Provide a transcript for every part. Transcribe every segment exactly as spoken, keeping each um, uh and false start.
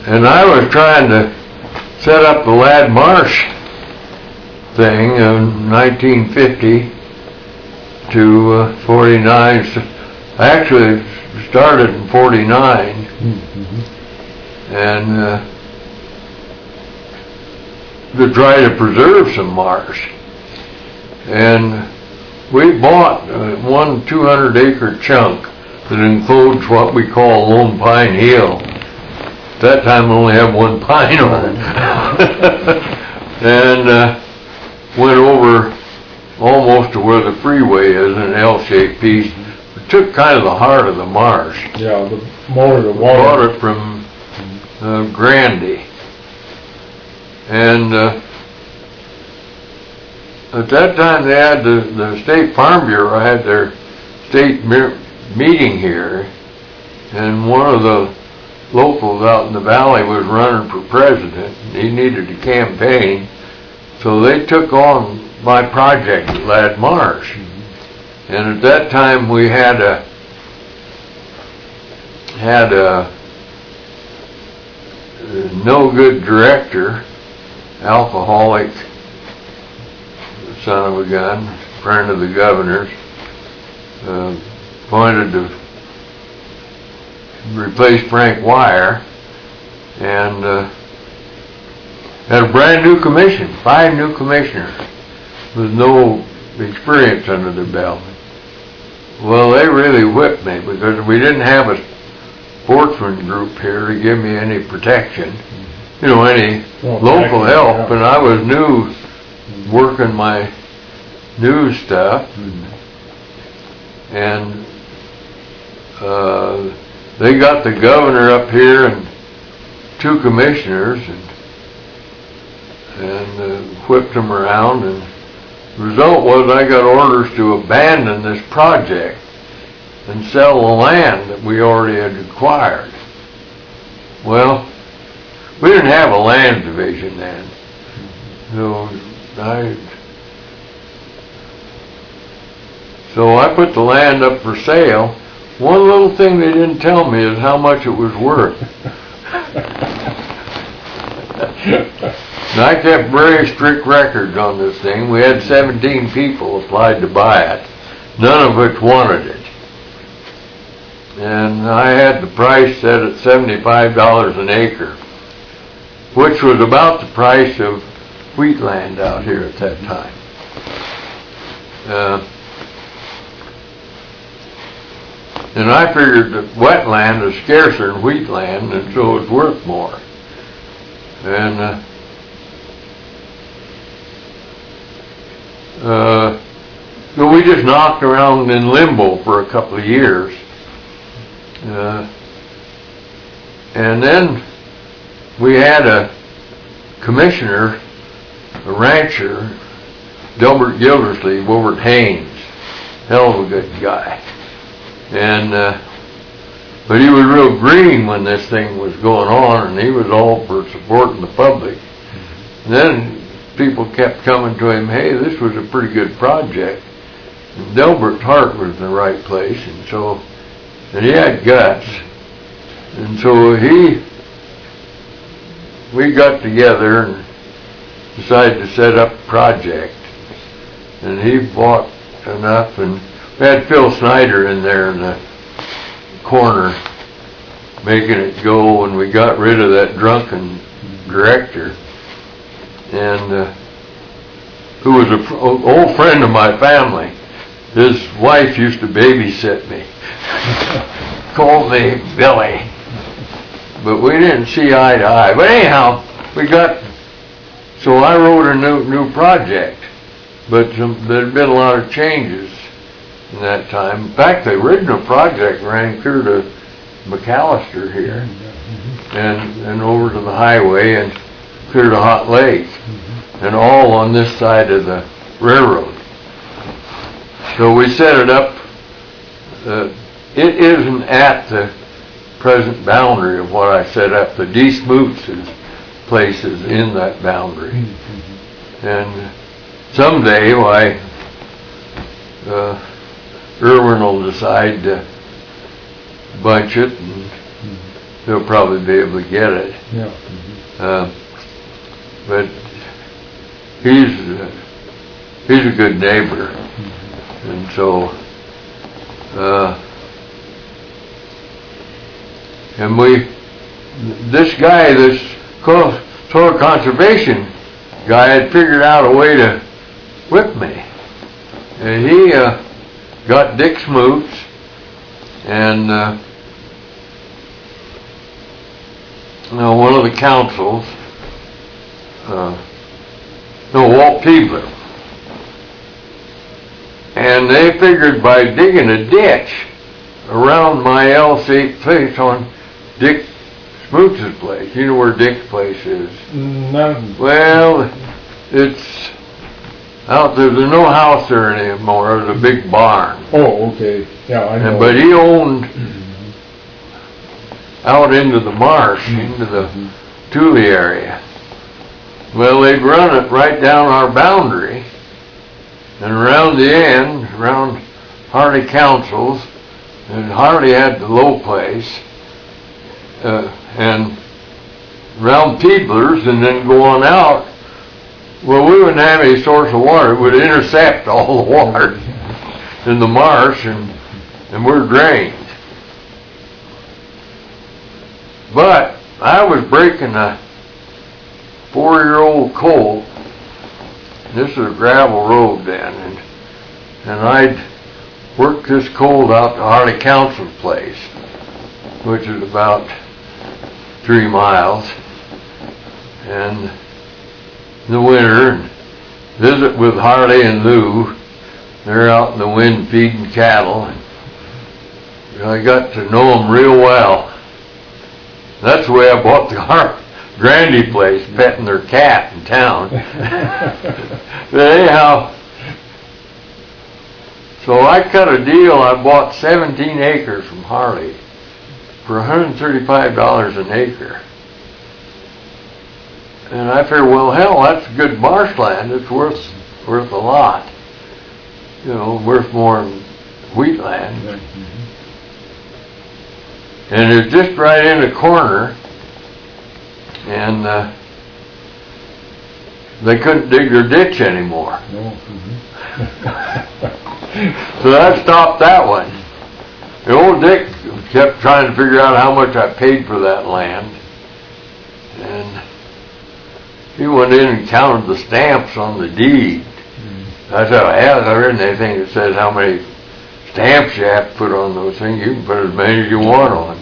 and I was trying to set up the Ladd Marsh thing in nineteen fifty to uh, forty-nine. I actually started in forty-nine, mm-hmm. and uh, to try to preserve some marsh. And we bought uh, one two hundred acre chunk that includes what we call Lone Pine Hill. At that time we only had one pine on it. And uh, went over almost to where the freeway is, an L-shaped piece. We took kind of the heart of the marsh. Yeah, the more the water. Bought it from uh, Grandy. And uh, at that time they had the, the State Farm Bureau had their state me- meeting here, and one of the locals out in the valley was running for president. He needed a campaign, so they took on my project at Ladd Marsh. Mm-hmm. And at that time we had a had a, a no good director, alcoholic son of a gun, friend of the governor's, uh, appointed to replace Frank Wire, and uh, had a brand new commission, five new commissioners with no experience under their belt. Well, they really whipped me because we didn't have a sportsman group here to give me any protection, you know, any well, local help, yeah. And I was new, working my new stuff, mm-hmm. and uh, they got the governor up here and two commissioners and and uh, whipped them around, and the result was I got orders to abandon this project and sell the land that we already had acquired. Well, we didn't have a land division then, so I so I put the land up for sale. One little thing they didn't tell me is how much it was worth. And I kept very strict records on this thing. We had seventeen people applied to buy it, none of which wanted it. And I had the price set at seventy-five dollars an acre, which was about the price of wheatland out here at that time. Uh, and I figured that wetland is scarcer than wheatland, and so it's worth more. And uh, uh, so we just knocked around in limbo for a couple of years. Uh, and then we had a commissioner, a rancher, Delbert Gildersleeve, over at Haynes. Hell of a good guy. And uh, but he was real green when this thing was going on, and he was all for supporting the public. And then people kept coming to him, hey, this was a pretty good project. And Delbert's heart was in the right place, and so, and he had guts. And so he, we got together and decided to set up a project. And he bought enough, and we had Phil Snyder in there in the corner making it go, and we got rid of that drunken director, and uh, who was an old friend of my family. His wife used to babysit me. Called me Billy. But we didn't see eye to eye. But anyhow, we got, so I wrote a new new project, but some, there had been a lot of changes in that time. In fact, the original project ran clear to McAllister here, mm-hmm. and and over to the highway and clear to Hot Lake, mm-hmm. and all on this side of the railroad. So we set it up. Uh, it isn't at the present boundary of what I set up. The D. Smoots' place is in that boundary, mm-hmm. and someday, why, uh, Irwin will decide to bunch it and he'll probably be able to get it. Yeah. Uh, but he's uh, he's a good neighbor, and so uh, and we this guy, this soil conservation guy, had figured out a way to whip me, and he uh, got Dick Smoots and uh, you know, one of the councils. Uh, no, Walt Peebler. And they figured by digging a ditch around my L-shaped place on Dick Smoots' place. You know where Dick's place is? No. Well, it's out there. There's no house there anymore. There's a big barn. Oh, okay. Yeah, I know. And, but he owned out into the marsh, into the Thule area. Well, they'd run it right down our boundary, and around the end, around Hardy Councils, and Hardy had the low place, uh, and around Peebler's, and then go on out. Well, we wouldn't have any source of water. It would intercept all the water in the marsh, and, and we're drained. But I was breaking a four-year-old colt. This was a gravel road then, and and I'd worked this colt out to Hardy Council's place, which is about three miles, and in the winter, and visit with Hardy and Lou. They're out in the wind feeding cattle, and I got to know them real well. That's the way I bought the car. Grandy place, petting their cat in town. But anyhow, so I cut a deal. I bought seventeen acres from Harley for one hundred thirty-five dollars an acre. And I figured, well, hell, that's good marshland. It's worth worth a lot. You know, worth more than wheatland. And it's just right in the corner. And uh, they couldn't dig their ditch anymore. No. So that stopped that one. The old Dick kept trying to figure out how much I paid for that land. And he went in and counted the stamps on the deed. Mm-hmm. I said, I haven't written anything that says how many stamps you have to put on those things. You can put as many as you want on.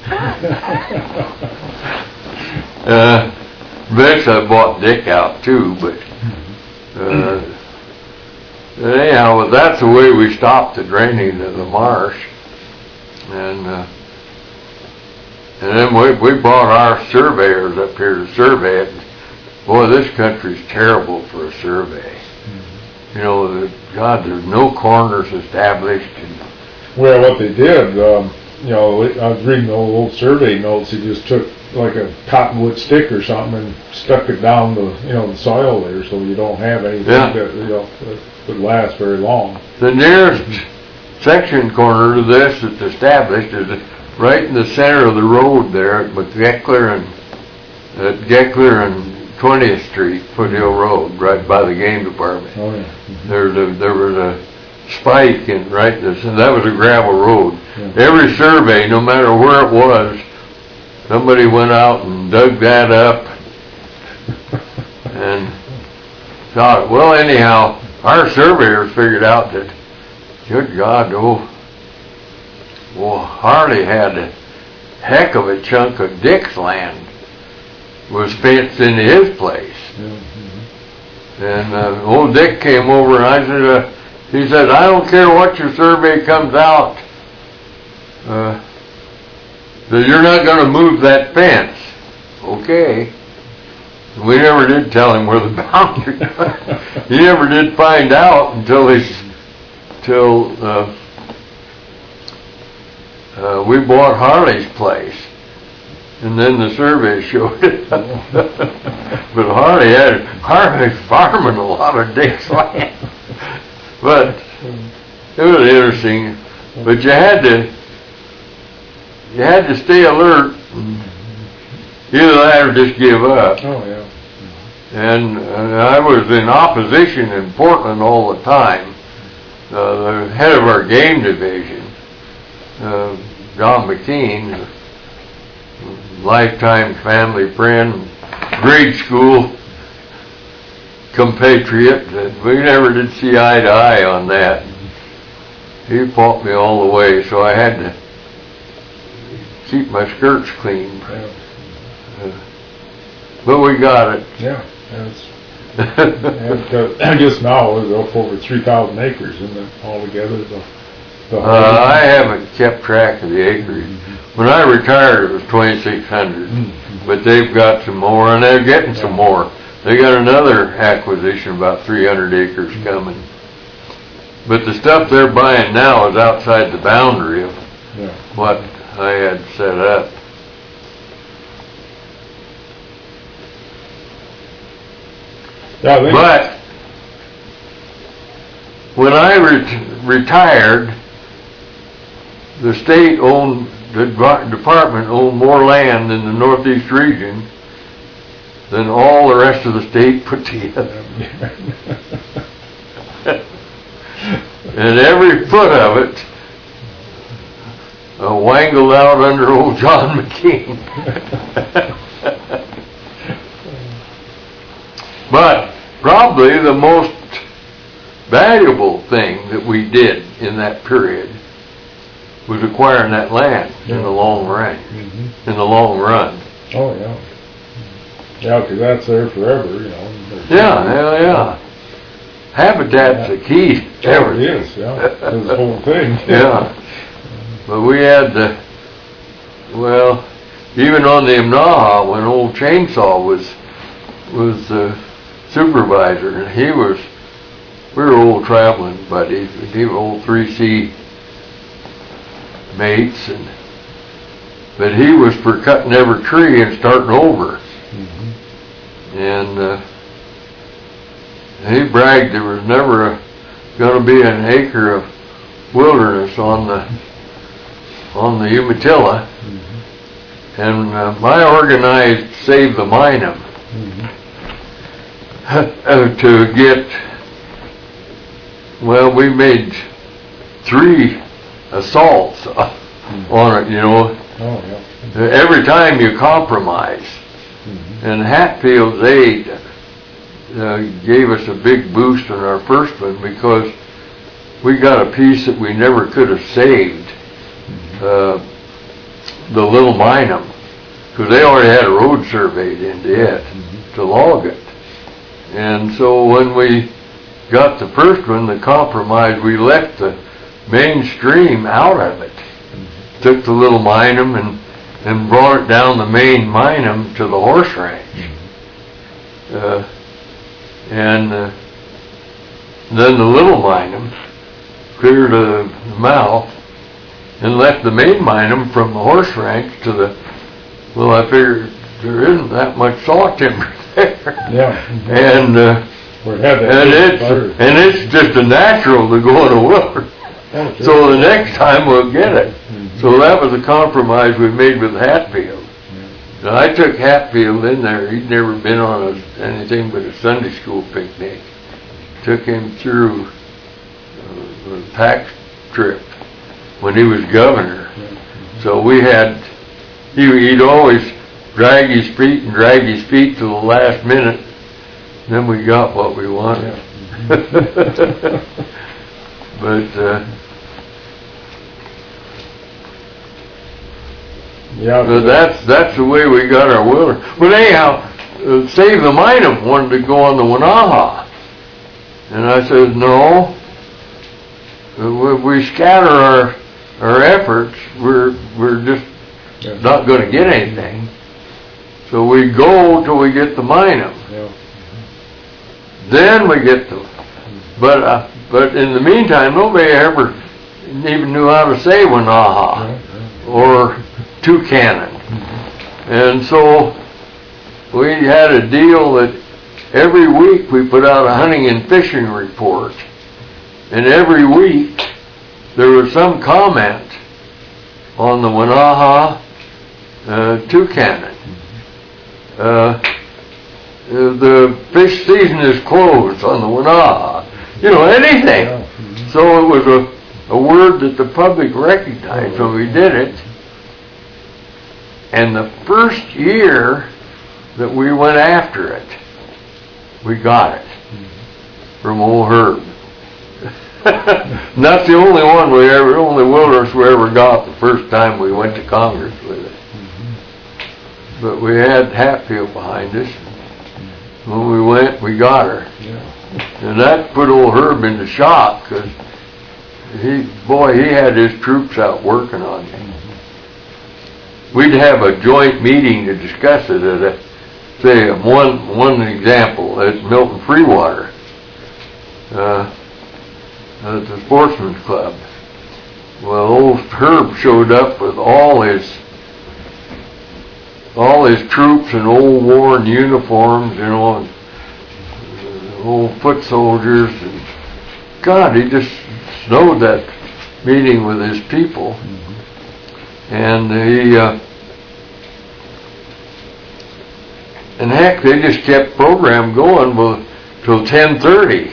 Uh, eventually I bought Dick out too, but uh, anyhow, well, that's the way we stopped the draining of the marsh, and uh, and then we we brought our surveyors up here to survey it. Boy, this country's terrible for a survey. You know, the, God, there's no corners established. And, well, what they did, um, you know, I was reading the old, old survey notes. He just took like a cottonwood stick or something and stuck it down the, you know, the soil there, so you don't have anything yeah. that, you know, that would last very long. The nearest section corner to this that's established is right in the center of the road there at McGeckler and at Geckler and twentieth Street, Foothill Road, right by the game department. Oh yeah. Mm-hmm. There's a, there was a spike in right this, and that was a gravel road. Yeah. Every survey, no matter where it was, somebody went out and dug that up and thought, well, anyhow, our surveyors figured out that, good God, oh, well, Harley had a heck of a chunk of Dick's land was fenced into his place. Mm-hmm. And uh, old Dick came over and I said, uh, he said, I don't care what your survey comes out, uh, that you're not going to move that fence. Okay. We never did tell him where the boundary was. He never did find out until he, till uh, uh, we bought Harley's place. And then the survey showed it. But Harley had, Harley's farming a lot of Dick's land. But it was interesting. But you had to, you had to stay alert Either that or just give up. Oh, yeah. And uh, I was in opposition in Portland all the time. Uh, the head of our game division, uh, John McKean, lifetime family friend, grade school compatriot, that we never did see eye to eye on that. He fought me all the way, so I had to keep my skirts clean. Yeah. Uh, but we got it. Yeah. That's, and, uh, I guess now it's up over three thousand acres, isn't it, altogether? The, the uh, I haven't kept track of the acreage. Mm-hmm. When I retired, it was twenty-six hundred, mm-hmm. but they've got some more, and they're getting yeah. some more. They got another acquisition, about three hundred acres mm-hmm. coming. But the stuff they're buying now is outside the boundary of yeah. what I had set up. Yeah, but when I re- retired, the state owned, the department owned more land in the Northeast region than all the rest of the state put together. And every foot of it uh, wangled out under old John McKean. But probably the most valuable thing that we did in that period was acquiring that land yeah. in the long run. Mm-hmm. In the long run. Oh yeah. Yeah, because that's there forever, you know. Yeah, yeah, yeah. Habitat's the key to everything. It is, yeah. That's the whole thing. Yeah. But we had the, well, even on the Imnaha, when old Chainsaw was was the supervisor, and he was, we were old traveling buddies, he was old three C mates, and but he was for cutting every tree and starting over. Mm-hmm. And uh, he bragged there was never going to be an acre of wilderness on the on the Umatilla. Mm-hmm. And uh, I organized Save the Minum mm-hmm. uh, to get, well, we made three assaults mm-hmm. on it, you know. Oh, yeah. Every time you compromise. Mm-hmm. And Hatfield's aid uh, gave us a big boost on our first one because we got a piece that we never could have saved, mm-hmm. uh, the Little Minum, because they already had a road surveyed into it mm-hmm. to log it. And so when we got the first one, the compromise, we left the mainstream out of it. Mm-hmm. Took the Little Minum and and brought it down the main Minum to the horse ranch. Mm-hmm. Uh, and uh, then the Little Minum cleared the, the mouth and left the main Minum from the horse ranch to the, well, I figured there isn't that much saw timber there. Yeah. Mm-hmm. And uh, and it's and it's just a natural to go in a wilderness. Oh, sure. So the next time we'll get it. Mm-hmm. So that was a compromise we made with Hatfield. Mm-hmm. And I took Hatfield in there. He'd never been on a, anything but a Sunday school picnic. Took him through uh, the tax trip when he was governor. Mm-hmm. So we had, he, he'd always drag his feet and drag his feet till the last minute. Then we got what we wanted. Yeah. But uh, yeah, but that's that's the way we got our wilderness. But anyhow, uh, Save the Minum wanted to go on the Wanaha, and I said no. If we scatter our our efforts, we're we're just yeah. not going to get anything. So we go till we get the Minum. Yeah. Then we get the, but uh, but in the meantime, nobody ever even knew how to say Wanaha or Toucannon. And so we had a deal that every week we put out a hunting and fishing report, and every week there was some comment on the Wanaha uh, Tucannon. Uh, the fish season is closed on the Wenatah. You know, anything. Yeah. Mm-hmm. So it was a, a word that the public recognized when we did it. And the first year that we went after it, we got it from old Herb. Not the only one we ever, only wilderness we ever got the first time we went to Congress with it. Mm-hmm. But we had Hatfield behind us. When we went, we got her. Yeah. And that put old Herb into shock, because he, boy, he had his troops out working on it. Mm-hmm. We'd have a joint meeting to discuss it at a, say, one, one example, at Milton Freewater. Uh, at the Sportsman's Club. Well, old Herb showed up with all his all his troops in old worn uniforms, you know, and, uh, old foot soldiers, and God, he just snowed that meeting with his people. Mm-hmm. And he uh, and heck, they just kept program going well, till ten thirty.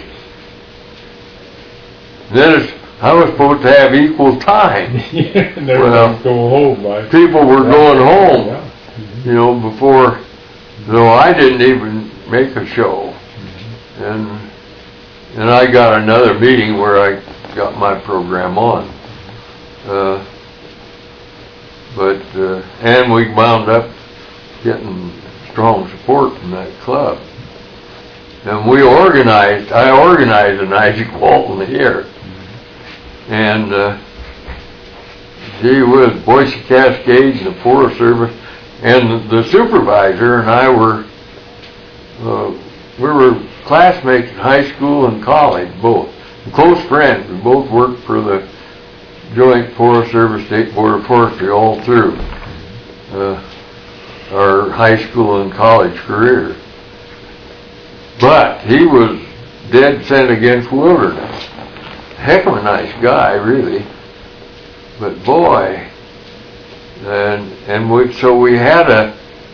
Then it's, I was supposed to have equal time. Yeah, and they well, were going home. By people were yeah. going home, Yeah. Mm-hmm. you know, before, though I didn't even make a show. Mm-hmm. And and I got another meeting where I got my program on. Uh, but, uh, and we wound up getting strong support from that club. And we organized, I organized an Isaac Walton here. And, uh, gee whiz, Boise Cascade and the Forest Service, and the supervisor and I were, uh, we were classmates in high school and college, both. Close friends. We both worked for the Joint Forest Service, State Board of Forestry all through uh, our high school and college careers. But he was dead set against wilderness. Heck of a nice guy, really. But boy, and and we, so we had a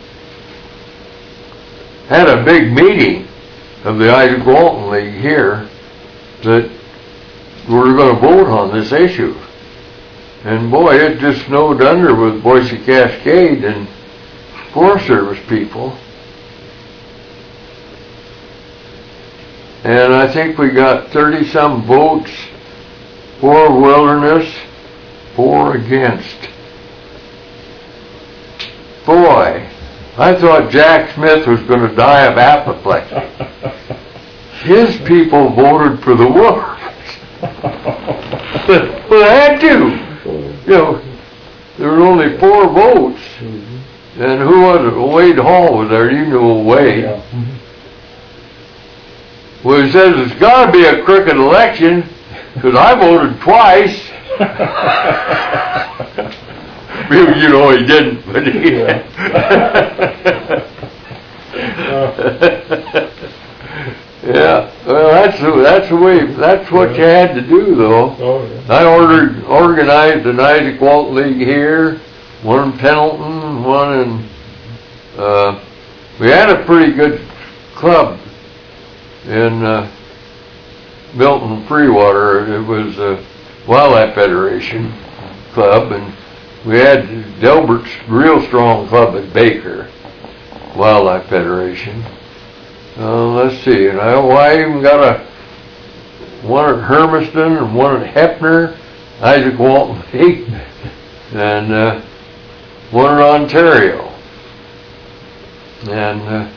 had a big meeting of the Isaac Walton League here that we were going to vote on this issue. And boy, it just snowed under with Boise Cascade and Forest Service people. And I think we got thirty-some votes for wilderness, four against. Boy, I thought Jack Smith was going to die of apoplexy. His people voted for the wilderness. but, but I had to. You know, there were only four votes. And who was it? Wade Hall was there. You knew Wade. Yeah. Well, he says it's got to be a crooked election because I voted twice. you know he didn't, but he. Yeah. yeah. Well, that's the, that's the way. That's what yeah. you had to do, though. Oh, yeah. I ordered organized an Isaac Walton League here, one in Pendleton, one in. Uh, we had a pretty good club in uh, Milton Freewater. It was a Wildlife Federation club, and we had Delbert's real strong club at Baker, Wildlife Federation. Uh, let's see, and I, well, I even got a one at Hermiston and one at Heppner, Isaac Walton League, and uh, one in Ontario. And uh,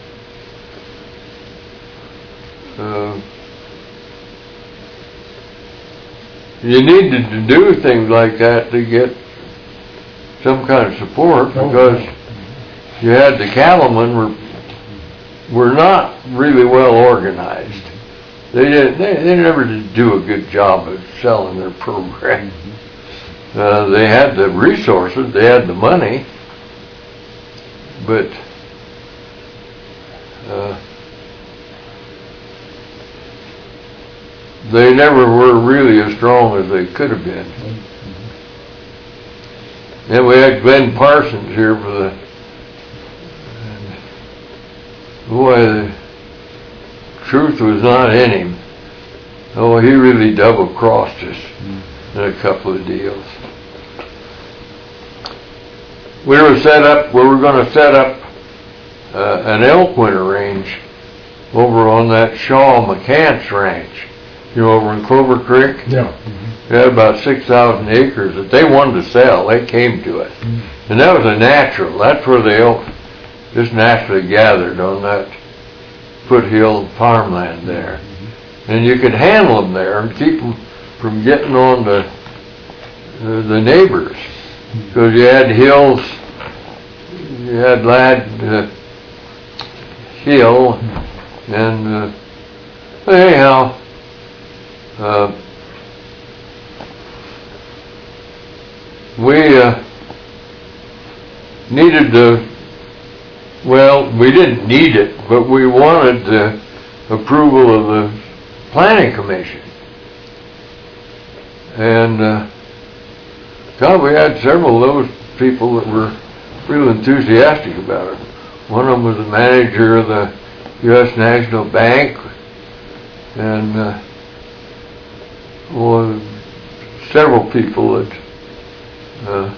Uh, you needed to do things like that to get some kind of support, because you had the cattlemen were were not really well organized. They didn't. They, they never did do a good job of selling their program. Uh, they had the resources, they had the money, but. Uh, They never were really as strong as they could have been. Then we had Glenn Parsons here for the, boy, the truth was not in him. Oh, he really double-crossed us in a couple of deals. We were set up, we were going to set up uh, an elk winter range over on that Shaw McCants ranch, you know, over in Clover Creek. Yeah. Mm-hmm. They had about six thousand acres that they wanted to sell. They came to us. Mm-hmm. And that was a natural. That's where the elk just naturally gathered, on that foothill farmland there. Mm-hmm. And you could handle them there and keep them from getting on the, uh, the neighbors. Because you had hills, you had Lad uh, Hill, and uh, anyhow, uh, we uh, needed to, well, we didn't need it, but we wanted the approval of the planning commission. And uh, God, we had several of those people that were real enthusiastic about it. One of them was the manager of the U S National Bank, and uh, well, several people that, uh,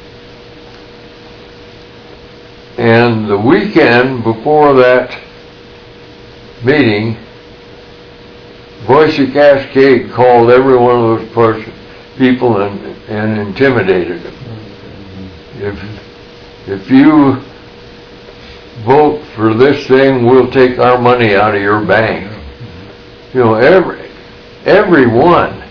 and the weekend before that meeting, Boise Cascade called every one of those person, people and, and intimidated them. If, if you vote for this thing, we'll take our money out of your bank. You know, every, every one.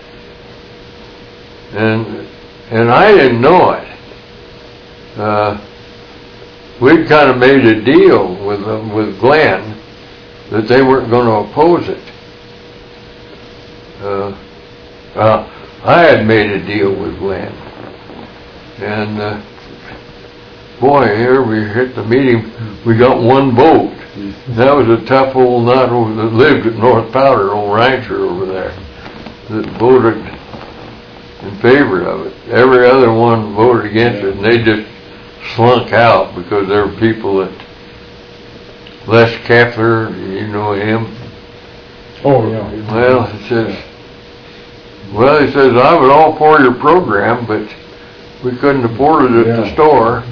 And, and I didn't know it. Uh, we'd kind of made a deal with them, with Glenn, that they weren't going to oppose it. Uh, uh, I had made a deal with Glenn. And, uh, boy, here we hit the meeting, we got one vote. That was a tough old nut that lived at North Powder, old rancher over there, that voted in favor of it. Every other one voted against it, and they just slunk out because there were people that, Les Kepler, you know him? Oh, yeah. Well, he says, well, he says, I was all for your program, but we couldn't afford it at yeah. the store.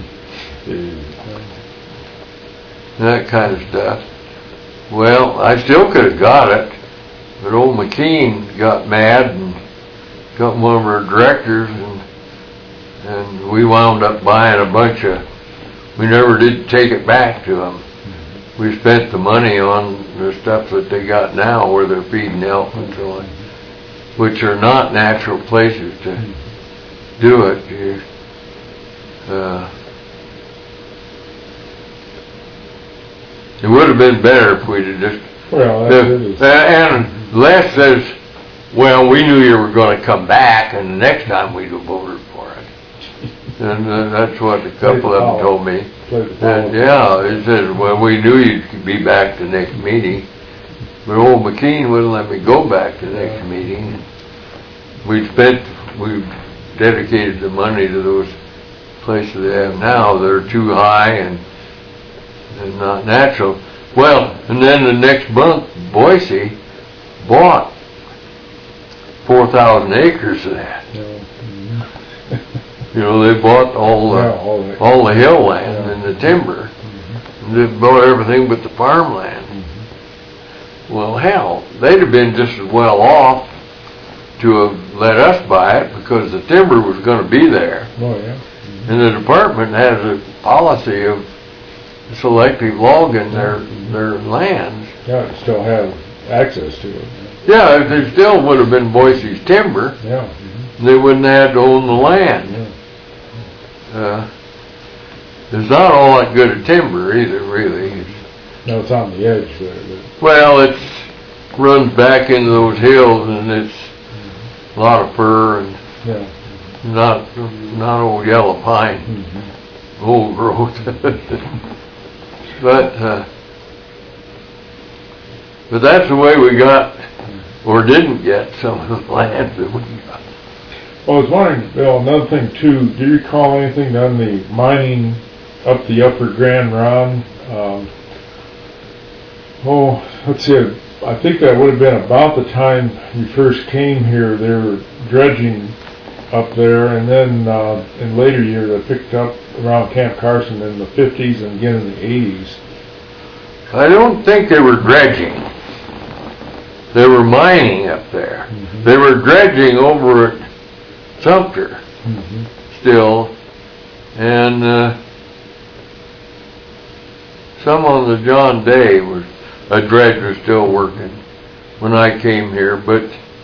That kind of stuff. Well, I still could have got it, but old McKean got mad and got one of our directors, and and we wound up buying a bunch of, we never did take it back to them. We spent the money on the stuff that they got now where they're feeding elk and so on, which are not natural places to do it. You, uh, it would have been better if we'd have just... Well, that's it. Uh, and Les says, well, we knew you were going to come back, and the next time we'd have voted for it. And uh, that's what a couple of them told me. And yeah, he said, well, we knew you'd be back the next meeting. But old McKean wouldn't let me go back to the next meeting. We spent, we dedicated the money to those places they have now. They're too high and, and not natural. Well, and then the next month, Boise bought four thousand acres of that. You know, they bought all the, yeah, all, the, all the hill land yeah. and the timber. Mm-hmm. And they bought everything but the farmland. Mm-hmm. Well, hell, they'd have been just as well off to have let us buy it because the timber was going to be there. Oh, yeah. Mm-hmm. And the department has a policy of selective logging their, their lands. Yeah, they still have access to it. Yeah, they still would have been Boise's timber. Yeah. Mm-hmm. They wouldn't have to own the land. Yeah. Uh, it's not all that good a timber either, really. It's, no, it's on the edge there. But. Well, it runs back into those hills, and it's mm-hmm. a lot of fir and yeah. not not old yellow pine, mm-hmm. old growth. but uh, but that's the way we got, or didn't get, some of the land that we got. Well, I was wondering, Bill, another thing too, do you recall anything on the mining up the upper Grand Ronde? Um, oh, let's see, I think that would have been about the time you first came here. They were dredging up there, and then uh, in later years they picked up around Camp Carson in the fifties and again in the eighties. I don't think they were dredging. They were mining up there. Mm-hmm. They were dredging over at Sumter mm-hmm. still, and uh, some on the John Day was a dredge was still working when I came here, but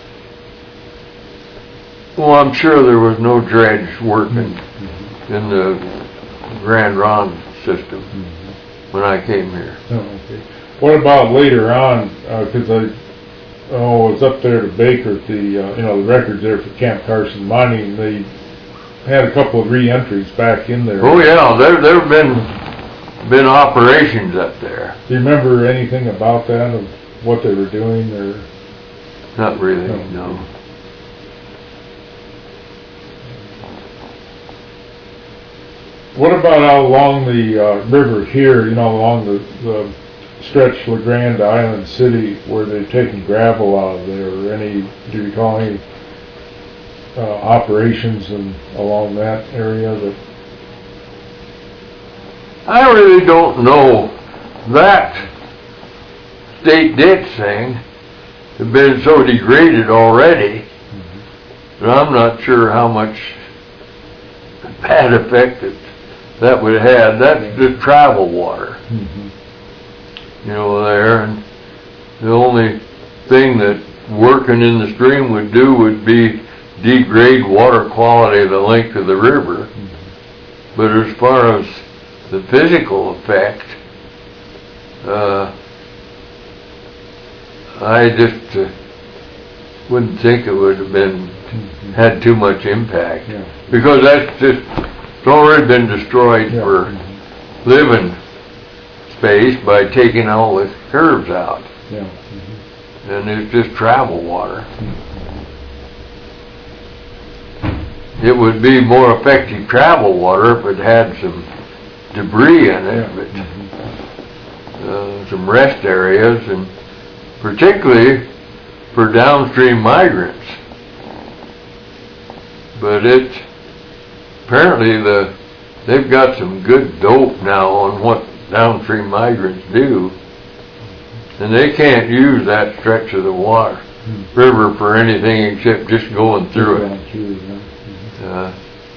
well, I'm sure there was no dredge working mm-hmm. in the Grand Ronde system mm-hmm. when I came here. Oh, okay. What about later on? Because uh, I. Oh, it's up there to Baker at the, uh, you know, the records there for Camp Carson Mining. They had a couple of re-entries back in there. Oh yeah, there there have been been operations up there. Do you remember anything about that, of what they were doing, or? Not really, no. no. What about out along the uh, river here, you know, along the, the stretch La Grande to Island City, where they're taking gravel out of there, or any, do you recall any uh, operations in, along that area? That I really don't know. That state ditch thing has been so degraded already mm-hmm. that I'm not sure how much bad effect that, that would have. That's just travel water. Mm-hmm. You know, there, and the only thing that working in the stream would do would be degrade water quality of the length of the river. Mm-hmm. But as far as the physical effect, uh, I just uh, wouldn't think it would have been mm-hmm. had too much impact yeah. because that's just it's already been destroyed yeah. for mm-hmm. living space by taking all the curves out. Yeah. Mm-hmm. And it's just travel water. Mm-hmm. It would be more effective travel water if it had some debris in it, yeah. but mm-hmm. uh, some rest areas, and particularly for downstream migrants. But it apparently the they've got some good dope now on what downstream migrants do, and they can't use that stretch of the water hmm. river for anything except just going through it. Through, yeah. mm-hmm. uh,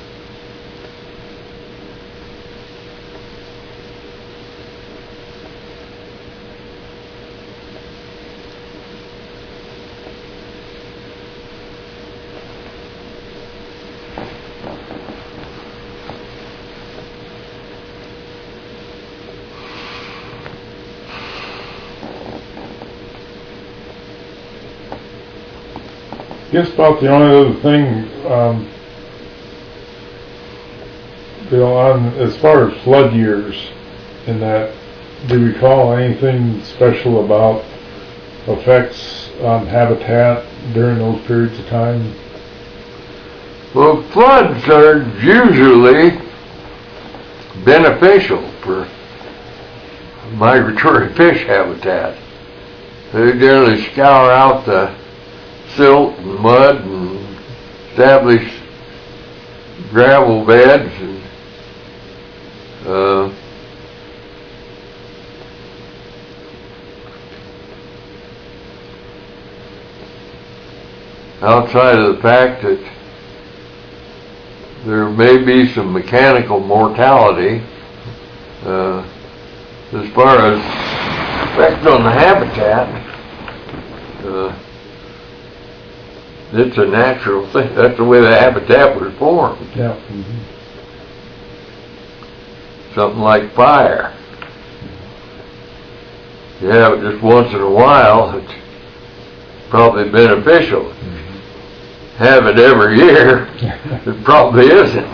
I guess about the only other thing, um, Bill, on as far as flood years, in that, do you recall anything special about effects on habitat during those periods of time? Well, floods are usually beneficial for migratory fish habitat. They generally scour out the silt and mud and establish gravel beds, and uh, outside of the fact that there may be some mechanical mortality, uh, as far as effect on the habitat, uh, it's a natural thing. That's the way the habitat was formed. Yeah. Mm-hmm. Something like fire. You have it just once in a while, it's probably beneficial. Mm-hmm. Have it every year, it probably isn't.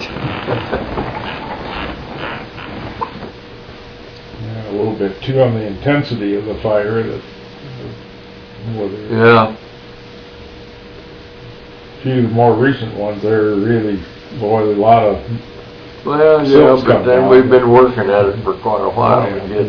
Yeah, a little bit too on the intensity of the fire. That, yeah. few of the more recent ones, they're really, boy, a lot of. Well, yeah, Silk's but come then down. we've been working at it for quite a while to get.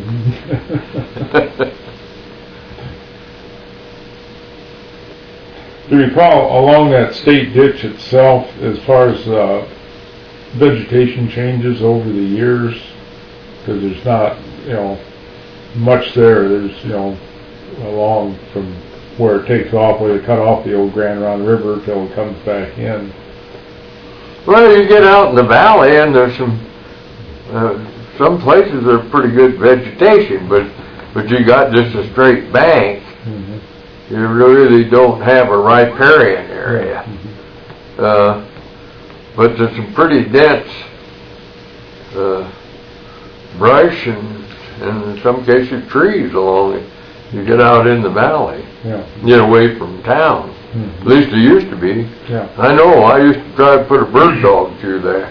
Do you recall along that state ditch itself, as far as uh, vegetation changes over the years? Because there's not, you know, much there. There's, you know, along from where it takes off, where they cut off the old Grand Ronde River till it comes back in. Well, you get out in the valley and there's some, uh, some places are pretty good vegetation, but, but you got just a straight bank. Mm-hmm. You really don't have a riparian area. Mm-hmm. Uh, but there's some pretty dense uh, brush and, and in some cases trees along it. You get out in the valley, Yeah. get away from town. Mm-hmm. At least it used to be. Yeah. I know, I used to try to put a bird dog through there.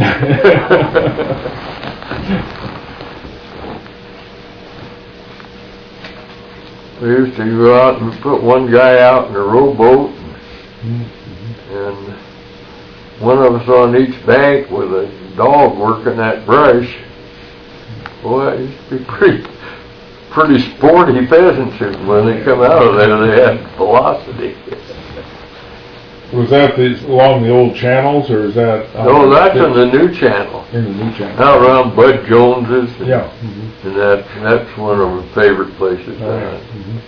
We used to go out and put one guy out in a rowboat, and, and one of us on each bank with a dog working that brush. Boy, it used to be pretty, pretty sporty pheasants, and when they come out of there, they had velocity. Was that the, along the old channels, or is that? No, that's in the new channel. In the new channel. Out around Bud Jones's. And, Yeah. Mm-hmm. and that, that's one of my favorite places. Oh, yeah. uh, Mm-hmm.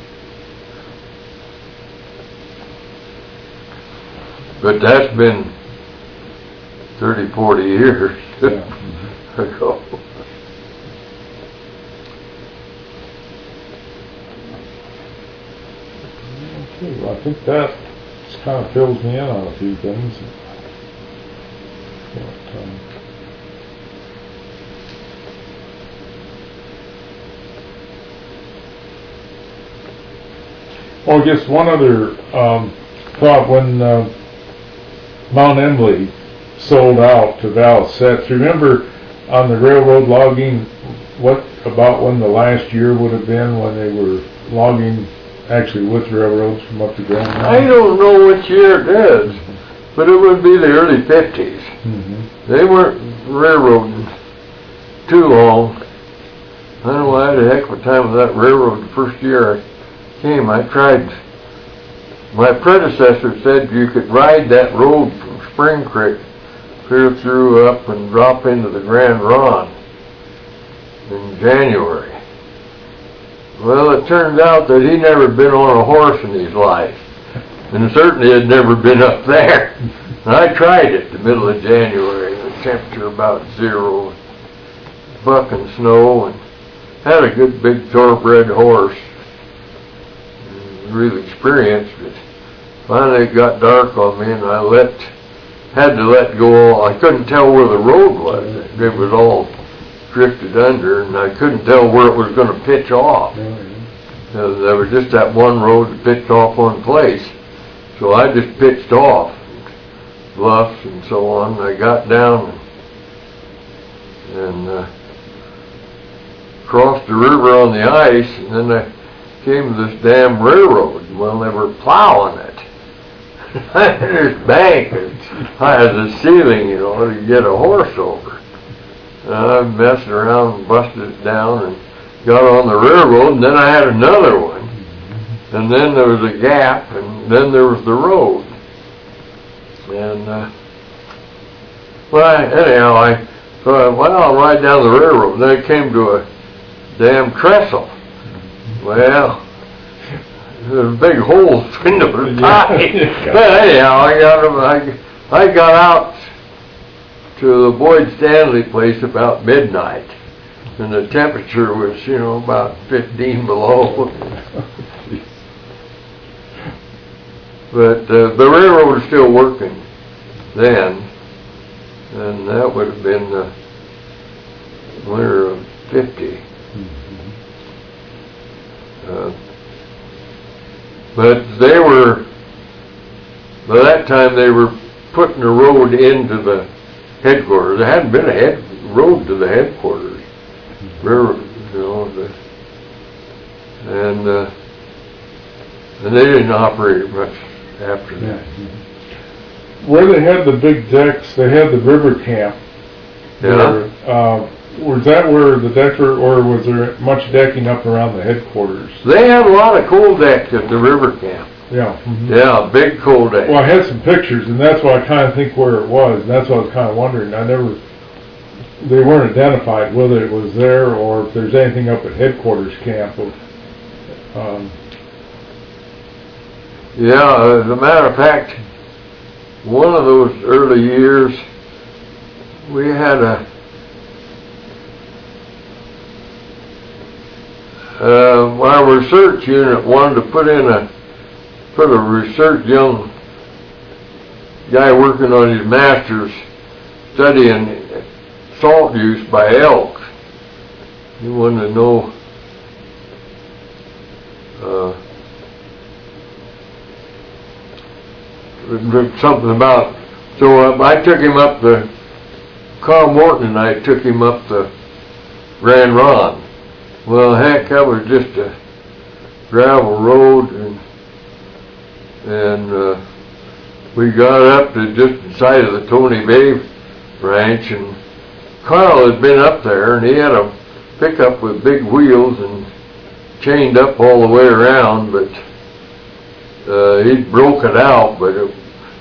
But that's been thirty, forty years Yeah. Mm-hmm. ago. Okay, well, I think that just kind of fills me in on a few things. But, um, well, I guess one other um, thought, when uh, Mount Emily sold out to Val Sets, remember on the railroad logging, what about when the last year would have been when they were logging actually with railroads from up to Grand Ronde? I don't know which year it is, but it would be the early fifties. Mm-hmm. They weren't railroading too long. I don't know, I had a heck of a time with that railroad the first year I came. I tried, my predecessor said you could ride that road from Spring Creek clear through up and drop into the Grand Ronde in January. Well, it turns out that he never been on a horse in his life, and certainly had never been up there. And I tried it the middle of January, the temperature about zero, bucking snow, and had a good big thoroughbred horse, and really experienced it. Finally it got dark on me, and I let, had to let go. I couldn't tell where the road was. It was all drifted under, and I couldn't tell where it was going to pitch off. Uh, there was just that one road that pitched off one place. So I just pitched off, bluffs and so on. And I got down and, and uh, crossed the river on the ice, and then I came to this damn railroad. Well, they were plowing it. This bank as high as the ceiling, you know, to get a horse over. And I messed around and busted it down and got on the railroad, and then I had another one. And then there was a gap, and then there was the road. And, uh, well, anyhow, I thought, well, I'll ride down the railroad. And then I came to a damn trestle. Well, there's a big hole in the tie. But anyhow, I got, I, I got out to the Boyd Stanley place about midnight, and the temperature was, you know, about fifteen below. But uh, the railroad was still working then, and that would have been the winter of fifty. Uh, but they were, by that time they were putting the road into the headquarters. There hadn't been a head road to the headquarters. Railroad, you know, the, and uh, and they didn't operate much after that. Yeah. where they had the big decks, they had the river camp. Yeah. There, uh, was that where the decks were, or was there much decking up around the headquarters? They had a lot of cool decks at the river camp. Yeah. Mm-hmm. Yeah, big cool decks. Well, I had some pictures, and that's why I kind of think where it was, and that's what I was kind of wondering. I never, they weren't identified whether it was there or if there's anything up at headquarters camp. Of, um, yeah, as a matter of fact, one of those early years, we had a uh, our research unit wanted to put in a put a research young guy working on his master's studying salt use by elk. He wanted to know uh, something about. So uh, I took him up the. Carl Morton and I took him up the Grand Ron. Well, heck, that was just a gravel road, and and uh, we got up to just the side of the Tony Bay Ranch, and Carl had been up there, and he had a pickup with big wheels and chained up all the way around, but uh, he broke it out, but it,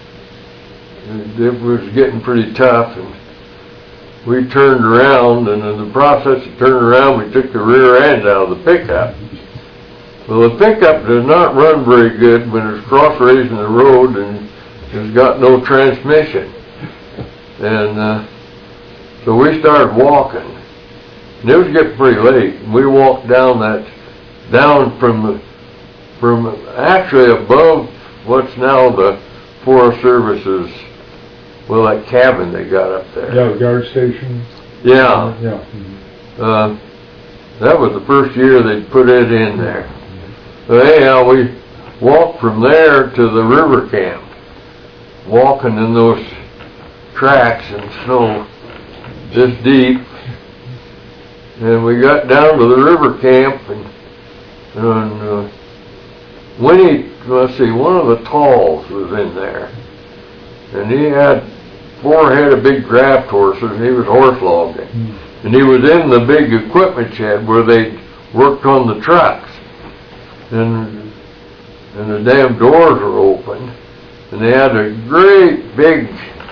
it was getting pretty tough, and we turned around, and in the process of turning around, we took the rear end out of the pickup. Well, the pickup does not run very good when it's cross-raising the road and it's got no transmission. And uh, so we started walking. And it was getting pretty late, and we walked down that, down from the, from actually above what's now the Forest Service's, well, that cabin they got up there. Yeah, the guard station. Yeah. Yeah. Mm-hmm. Uh, that was the first year they'd put it in there. So anyhow, we walked from there to the river camp, walking in those tracks in snow this deep. And we got down to the river camp, and, and uh, Winnie, let's see, one of the talls was in there. And he had four head of big draft horses, and he was horse logging. Mm. And he was in the big equipment shed where they worked on the trucks. And and the damn doors were open, and they had a great big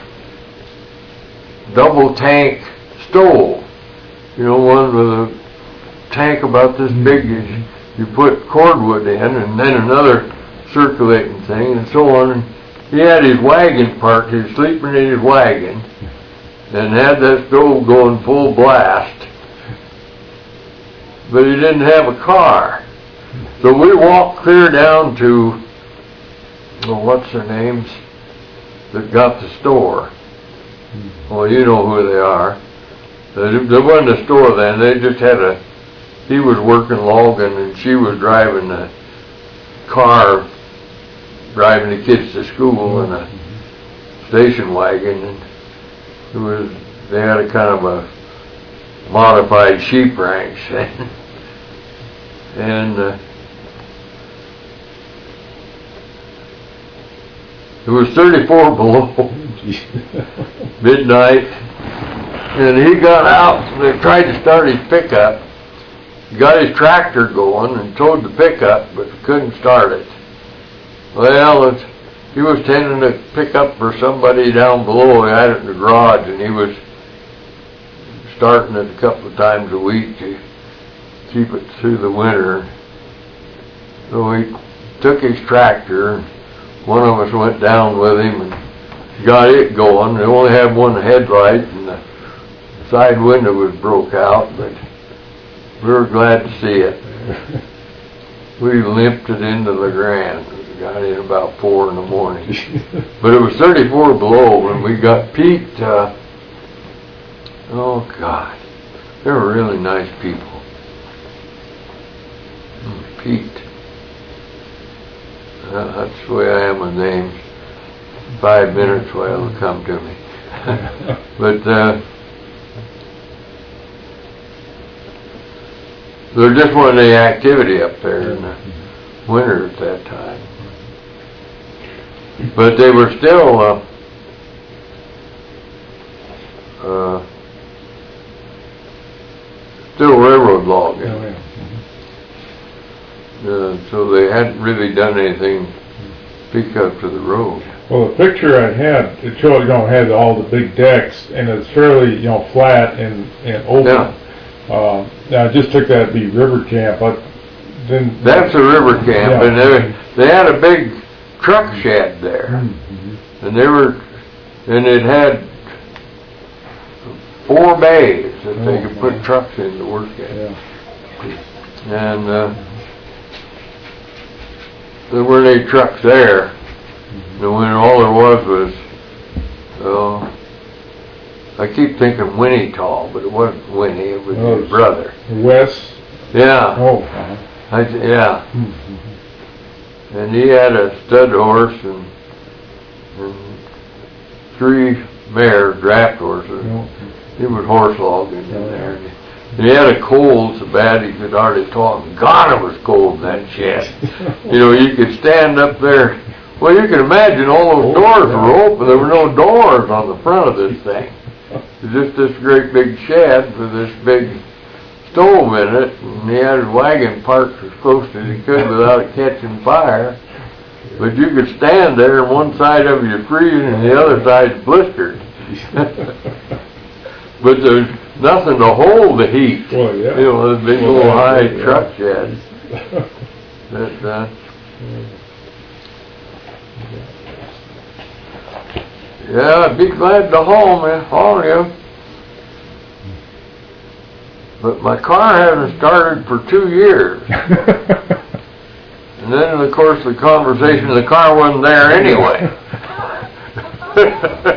double tank stove. You know, one with a tank about this big as you put cordwood in, and then another circulating thing, and so on. And he had his wagon parked, he was sleeping in his wagon, and had that stove going full blast. But he didn't have a car. So we walked clear down to, well, what's their names, that got the store. Well, you know who they are. There wasn't a store then, they just had a, he was working logging and she was driving a car, driving the kids to school in a station wagon, and it was, they had a kind of a modified sheep ranch. And uh, it was thirty-four below midnight, and he got out, and they tried to start his pickup. He got his tractor going and towed the pickup, but couldn't start it. Well, it's, he was tending to pick up for somebody down below. He had it in the garage, and he was starting it a couple of times a week to keep it through the winter. So he took his tractor, and one of us went down with him and got it going. They only had one headlight, and the side window was broke out, but we were glad to see it. We limped it into the Grand. Got in about four in the morning. But it was thirty-four below when we got Pete. Uh, oh, God. They were really nice people. Pete. Uh, that's the way I am with names. Five minutes, well, it'll come to me. But uh, there just wasn't any activity up there in the winter at that time. But they were still, uh, uh, so they hadn't really done anything speak up to the road. Well, the picture I had, it showed, you know, had all the big decks, and it's fairly, you know, flat and, and open. Yeah. Uh, now, I just took that to be river camp, but then... That's a river camp, Yeah. and they, they had a big truck shed there. Mm-hmm. And they were, and it had four bays that they Oh, could put wow. trucks in to work at. Yeah. And uh, there weren't any trucks there. Mm-hmm. And when all there was was, uh, I keep thinking Winnetall, but it wasn't Winnie, it was Oh, his brother. Wes? Yeah, Oh, uh-huh. I, yeah. Mm-hmm. And he had a stud horse and, and three mare draft horses. No. He was horse logging in there. And he had a cold so bad he could hardly talk. God, it was cold in that shed. You know, you could stand up there. Well, you can imagine all those doors were open. There were no doors on the front of this thing. It was just this great big shed with this big stove in it. And he had his wagon parked as close as he could without it catching fire. But you could stand there and one side of you freezing and the other side's blistered. But there's nothing to hold the heat. Well, yeah. You know, those big Well, old yeah, high yeah. truck sheds. That, uh, yeah, I'd be glad to haul me, haul you. But my car hasn't started for two years. And then, of course, the conversation, the car wasn't there anyway.